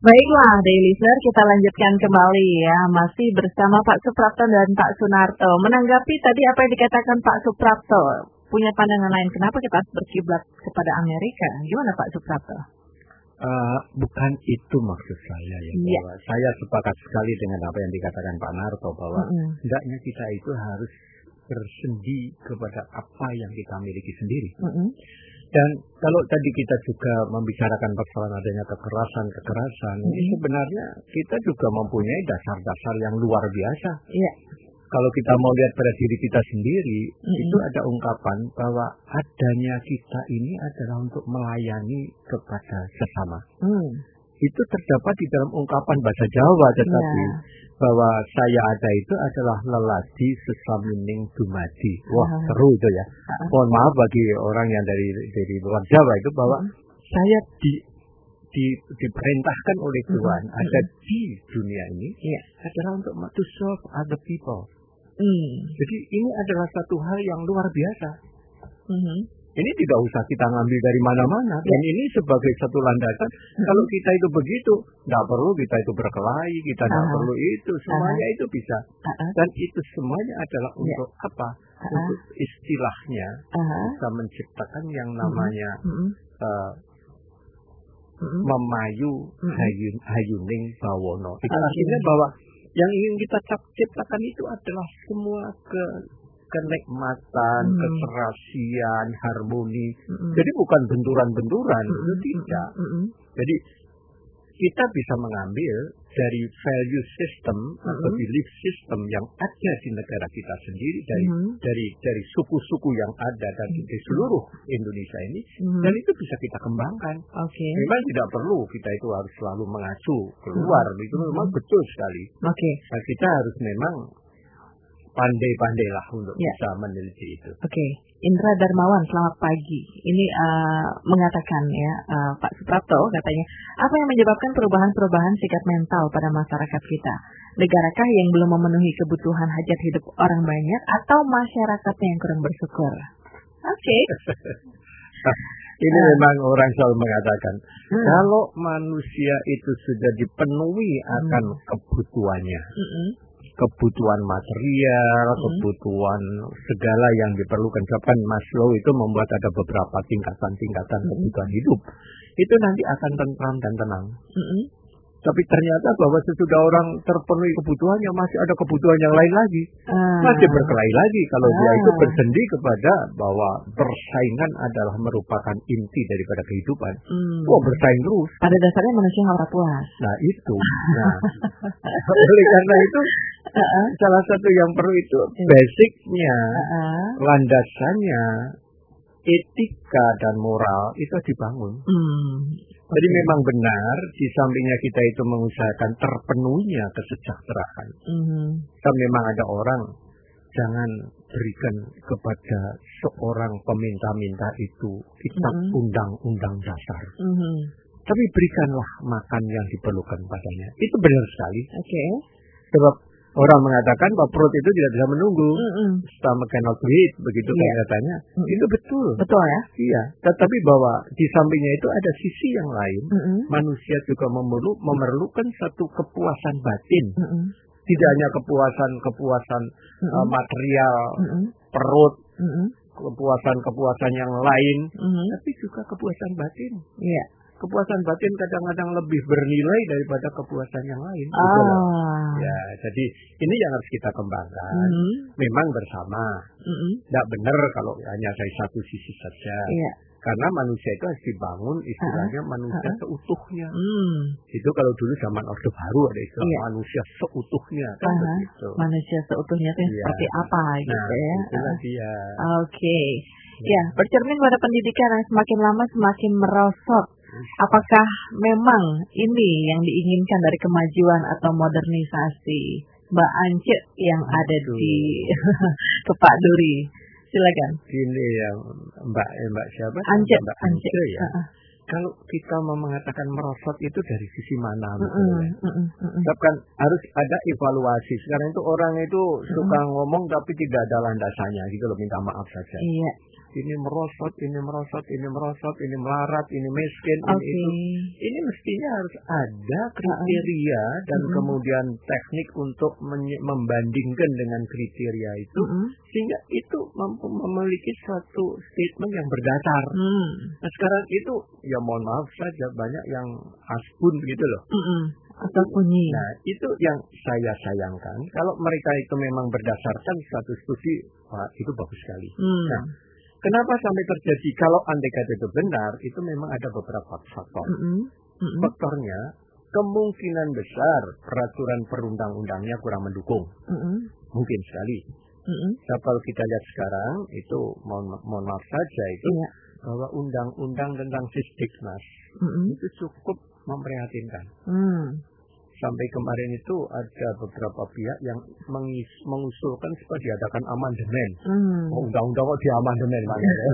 Baiklah, Daily Listener, kita lanjutkan kembali ya. Masih bersama Pak Suprapto dan Pak Sunarto. Menanggapi tadi apa yang dikatakan Pak Suprapto, punya pandangan lain, kenapa kita harus berkiblat kepada Amerika? Gimana Pak Suprapto? Bukan itu maksud saya ya, bahwa saya sepakat sekali dengan apa yang dikatakan Pak Narto, bahwa hendaknya kita itu harus bersendi kepada apa yang kita miliki sendiri. Dan kalau tadi kita juga membicarakan persoalan adanya kekerasan, ini sebenarnya kita juga mempunyai dasar-dasar yang luar biasa. Kalau kita mau lihat pada diri kita sendiri, itu ada ungkapan bahwa adanya kita ini adalah untuk melayani kepada sesama. Itu terdapat di dalam ungkapan bahasa Jawa, tetapi bahwa saya ada itu adalah leladi sesamining dumadi. Wah, seru itu ya. Mohon maaf bagi orang yang dari luar Jawa itu, bahwa saya diperintahkan oleh Tuhan ada di dunia ini adalah untuk to serve other people. Jadi ini adalah satu hal yang luar biasa. Ini tidak usah kita ngambil dari mana-mana. Dan ini sebagai satu landasan. Kalau kita itu begitu, nggak perlu kita itu berkelahi, kita nggak perlu itu. Semuanya itu bisa. Dan itu semuanya adalah untuk apa? Untuk istilahnya bisa menciptakan yang namanya memayu hayuning bawono. Itu artinya bahwa yang ingin kita ciptakan itu adalah semua kenikmatan, keserasian, harmoni. Jadi bukan benturan-benturan, itu tidak. Jadi kita bisa mengambil dari value system atau belief system yang ada di negara kita sendiri, dari suku-suku yang ada di seluruh Indonesia ini, dan itu bisa kita kembangkan. Memang tidak perlu kita itu harus selalu mengacu keluar, itu memang betul sekali. Nah, kita harus memang pandai-pandailah untuk bisa meneliti itu. Indra Darmawan, selamat pagi. Ini mengatakan ya, Pak Suprapto katanya, apa yang menyebabkan perubahan-perubahan sikap mental pada masyarakat kita? Negarakah yang belum memenuhi kebutuhan hajat hidup orang banyak, atau masyarakatnya yang kurang bersyukur? Ini memang orang selalu mengatakan, kalau manusia itu sudah dipenuhi akan kebutuhannya, kebutuhan material, kebutuhan segala yang diperlukan. Sebab Maslow itu membuat ada beberapa tingkatan-tingkatan kebutuhan hidup. Itu nanti akan tentram dan tenang. Tapi ternyata bahwa sesudah orang terpenuhi kebutuhannya, masih ada kebutuhan yang lain lagi. Masih berkelahi lagi kalau dia itu bersendi kepada bahwa persaingan adalah merupakan inti daripada kehidupan. Bersaing terus. Pada dasarnya manusia nggak puas. Nah itu. Oleh karena itu, salah satu yang perlu itu basicnya, landasannya, etika dan moral itu dibangun. Jadi memang benar, di sampingnya kita itu mengusahakan terpenuhinya kesejahteraan. Kan memang ada orang, jangan berikan kepada seorang peminta-minta itu kitab undang-undang dasar. Tapi berikanlah makan yang diperlukan padanya. Itu benar sekali. Sebab orang mengatakan bahwa perut itu tidak bisa menunggu. Stomach cannot wait, begitu kan katanya. Itu betul. Betul ya? Iya. Tetapi bahwa di sampingnya itu ada sisi yang lain. Manusia juga memerlukan satu kepuasan batin. Tidak hanya kepuasan material, perut, kepuasan yang lain, tapi juga kepuasan batin. Kepuasan batin kadang-kadang lebih bernilai daripada kepuasan yang lain. Ya, jadi ini yang harus kita kembangkan. Memang bersama. Tidak benar kalau hanya dari satu sisi saja. Karena manusia itu harus dibangun istilahnya manusia seutuhnya. Itu kalau dulu zaman Orde Baru ada istilah manusia seutuhnya. Kan begitu. Manusia seutuhnya itu seperti apa gitu ya. Itulah dia. Ya, bercermin pada pendidikan yang semakin lama semakin merosot. Apakah memang ini yang diinginkan dari kemajuan atau modernisasi? Mbak Ance yang ada di Kepak Duri. Silakan. Ini yang Mbak siapa? Ance. Mbak Ance ya. Kalau kita mau mengatakan merosot itu dari sisi mana? Sebab kan harus ada evaluasi. Sekarang itu orang itu suka ngomong tapi tidak ada landasannya gitu loh, minta maaf saja. ini merosot, ini melarat, ini miskin, ini itu. Ini mestinya harus ada kriteria dan kemudian teknik untuk membandingkan dengan kriteria itu, sehingga itu mampu memiliki suatu statement yang berdasar. Nah sekarang itu, ya mohon maaf saja, banyak yang aspun gitu loh. Atau bunyi. Nah itu yang saya sayangkan. Kalau mereka itu memang berdasarkan suatu studi, wah, itu bagus sekali. Nah, kenapa sampai terjadi? Kalau andai kata itu benar, itu memang ada beberapa faktor. Faktornya, kemungkinan besar peraturan perundang-undangnya kurang mendukung. Mungkin sekali. Kalau kita lihat sekarang, itu mohon maaf saja itu, bahwa undang-undang tentang Sisdiknas itu cukup memprihatinkan. Sampai kemarin itu ada beberapa pihak yang mengusulkan supaya diadakan amandemen. Undang-undang kok diamandemen?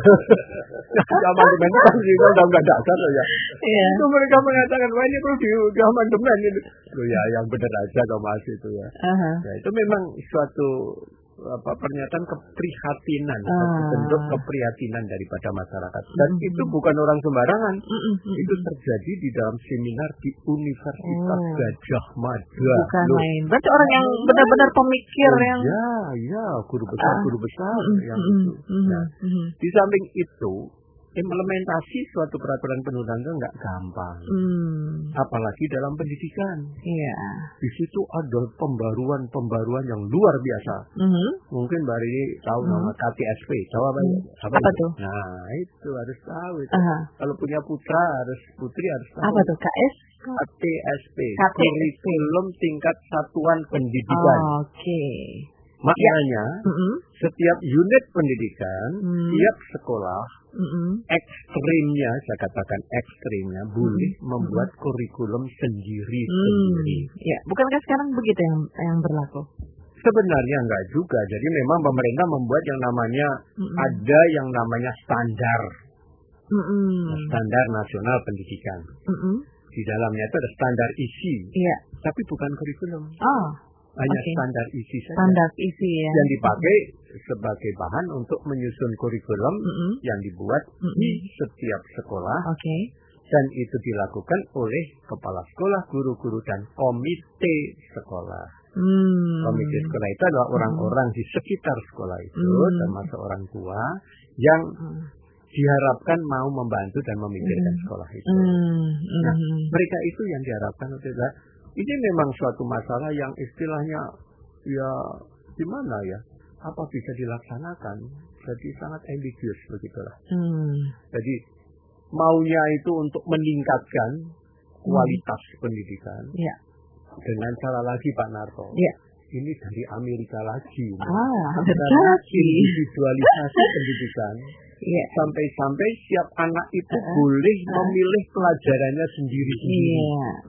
Amandemen itu kan undang-undang dasar ya. Itu mereka mengatakan, wah ini perlu diamandemen. Loh ya, yang benar aja kok Mas itu ya. Ya itu memang suatu pernyataan keprihatinan, bentuk keprihatinan daripada masyarakat. Dan itu bukan orang sembarangan. Itu terjadi di dalam seminar di Universitas Gadjah Mada. Bukan main. Berarti orang yang benar-benar pemikir yang. Ya, guru besar yang itu. Nah, di samping itu, implementasi suatu peraturan perundang-undangan nggak gampang, apalagi dalam pendidikan. Di situ ada pembaruan yang luar biasa. Mungkin Mbak Rini tahu nama KTSP, tahu apa itu? Nah itu harus tahu itu. Kalau punya putra putri harus tahu. Apa tuh KTSP, Kurikulum Tingkat Satuan Pendidikan. Maknanya setiap unit pendidikan, tiap sekolah, ekstrimnya, saya katakan ekstrimnya, boleh membuat kurikulum sendiri. Ya, bukankah sekarang begitu yang berlaku? Sebenarnya enggak juga. Jadi memang pemerintah membuat yang namanya ada yang namanya standar, standar nasional pendidikan. Di dalamnya itu ada standar isi, tapi bukan kurikulum. Hanya standar isi saja. Standar isi ya. Yang dipakai sebagai bahan untuk menyusun kurikulum yang dibuat di setiap sekolah. Dan itu dilakukan oleh kepala sekolah, guru-guru, dan komite sekolah. Komite sekolah itu adalah orang-orang di sekitar sekolah itu, termasuk orang tua, yang diharapkan mau membantu dan memikirkan sekolah itu. Nah, mereka itu yang diharapkan adalah, ini memang suatu masalah yang istilahnya ya gimana ya, apa bisa dilaksanakan, jadi sangat ambiguous begitulah. Jadi maunya itu untuk meningkatkan kualitas pendidikan dengan cara lagi Pak Narto. Ini dari Amerika lagi. Karena individualisasi pendidikan. Sampai-sampai setiap anak itu boleh memilih pelajarannya sendiri-sendiri.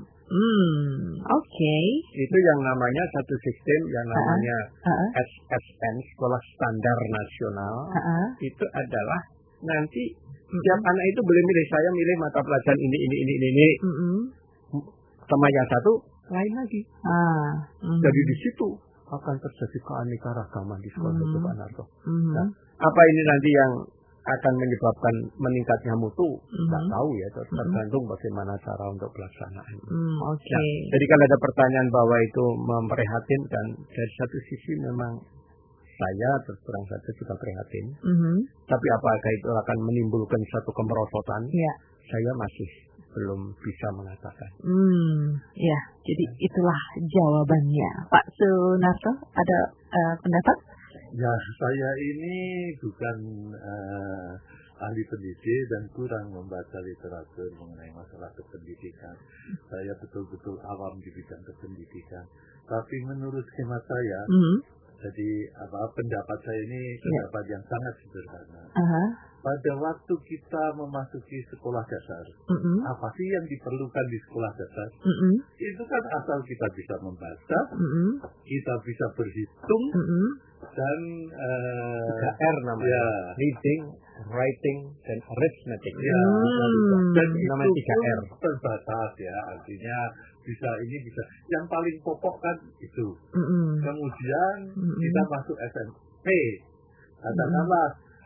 Itu yang namanya satu sistem yang namanya SSN, Sekolah Standar Nasional. Itu adalah nanti setiap anak itu boleh milih, saya milih mata pelajaran ini. Sama yang satu lain lagi. Jadi di situ akan terjadi keanekaragaman di sekolah itu Pak Narto. Nah, apa ini nanti yang akan menyebabkan meningkatnya mutu? Tidak tahu ya, tergantung bagaimana cara untuk pelaksanaan. Nah, jadi kalau ada pertanyaan bahwa itu memprihatinkan, dari satu sisi memang saya terus terang saja juga prihatin. Tapi apakah itu akan menimbulkan satu kemerosotan? Saya masih belum bisa mengatakan. Jadi itulah jawabannya. Pak Sunarto, ada pendapat? Ya, saya ini bukan ahli pendidik dan kurang membaca literatur mengenai masalah kependidikan. Saya betul-betul awam di bidang kependidikan. Tapi menurut skema saya, jadi pendapat saya ini pendapat yang sangat sederhana. Pada waktu kita memasuki sekolah dasar, apa sih yang diperlukan di sekolah dasar? Itu kan asal kita bisa membaca, kita bisa berhitung, dan 3R namanya, reading, writing, dan arithmetic. Dan namanya itu 3R. Terbatas ya, artinya bisa ini bisa. Yang paling pokok kan itu. Kemudian kita masuk SMP, katakanlah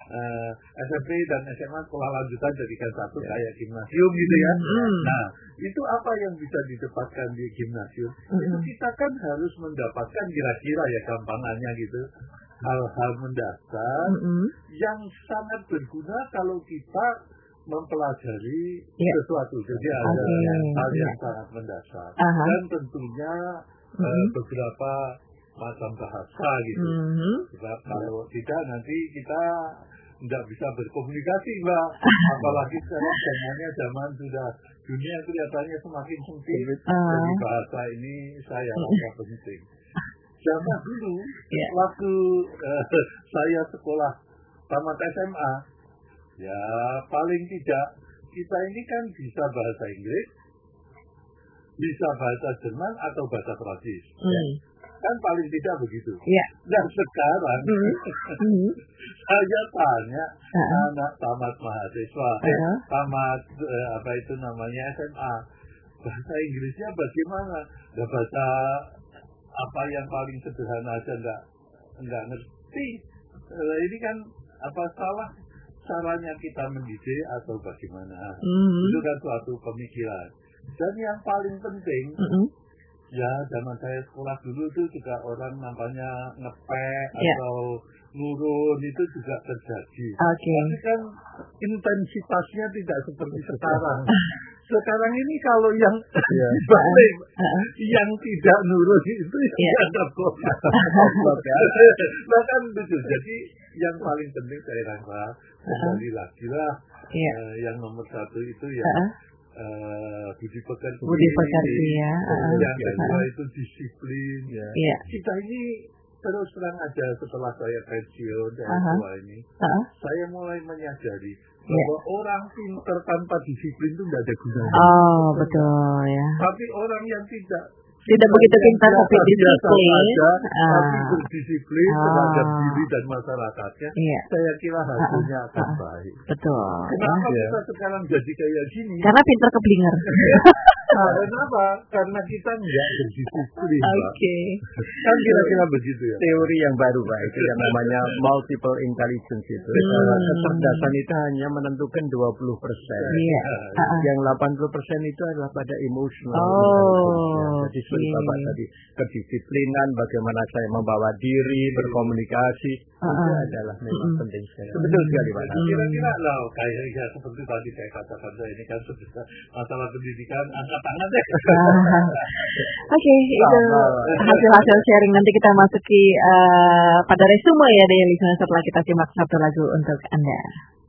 SMP dan SMA sekolah lanjutan jadikan satu kayak gimnasium gitu ya. Nah, itu apa yang bisa didapatkan di gimnasium? Itu kita kan harus mendapatkan kira-kira ya gampangannya gitu, hal-hal mendasar yang sangat berguna kalau kita mempelajari sesuatu. Jadi ada hal yang sangat mendasar dan tentunya beberapa macam bahasa gitu. Sebab kalau tidak nanti kita tidak bisa berkomunikasi, Mbak. Apalagi sekarang zaman sudah dunia kelihatannya semakin sempit. Jadi bahasa ini saya rasa penting. Zaman dulu waktu saya sekolah tamat SMA, ya paling tidak kita ini kan bisa bahasa Inggris, bisa bahasa Jerman atau bahasa Prancis. Kan paling tidak begitu. Dan sekarang saya tanya anak tamat mahasiswa, tamat SMA, bahasa Inggrisnya bagaimana? Bahasa apa yang paling sederhana aja enggak ngerti. Ini kan apa salah caranya kita mendidik atau bagaimana? Itu kan suatu pemikiran. Dan yang paling penting, ya zaman saya sekolah dulu itu juga orang nampaknya ngepek atau nurun itu juga terjadi. Tapi kan intensitasnya tidak seperti sekarang. Sekarang ini kalau yang balik, yang tidak nurun itu ada bahkan betul. Jadi yang paling penting saya rasa kembali lagi lah yang nomor satu itu ya budi pekerti ya. Yang kedua itu disiplin ya. Kita ini terus terang aja setelah saya pensiun dari tua ini, saya mulai menyadari bahwa orang pintar tanpa disiplin itu tidak ada gunanya. Betul ya. Tapi orang yang tidak begitu pintar tapi disiplin, tapi berdisiplin terhadap diri dan masyarakatnya, saya kira hasilnya akan baik. Betul. Kenapa kita sekarang jadi kayak gini? Karena pintar keblinger. Kenapa? Karena kita nggak berdisiplin. Kan kira-kira begitu ya. Teori yang baru Pak, itu yang namanya multiple intelligence itu. Kecerdasan itu hanya menentukan 20%. Yang 80% itu adalah pada emosional. Jadi seperti Bapak tadi, kedisiplinan, bagaimana saya membawa diri, berkomunikasi, itu adalah memang penting sekali. Betul sekali Pak. Kira-kira lah kayak seperti tadi saya katakan, ini kan sudah masalah pendidikan, angkat tangan deh. Itu hasil-hasil sharing. Nanti kita masuki pada resume ya dari listener setelah kita simak satu lagu untuk Anda.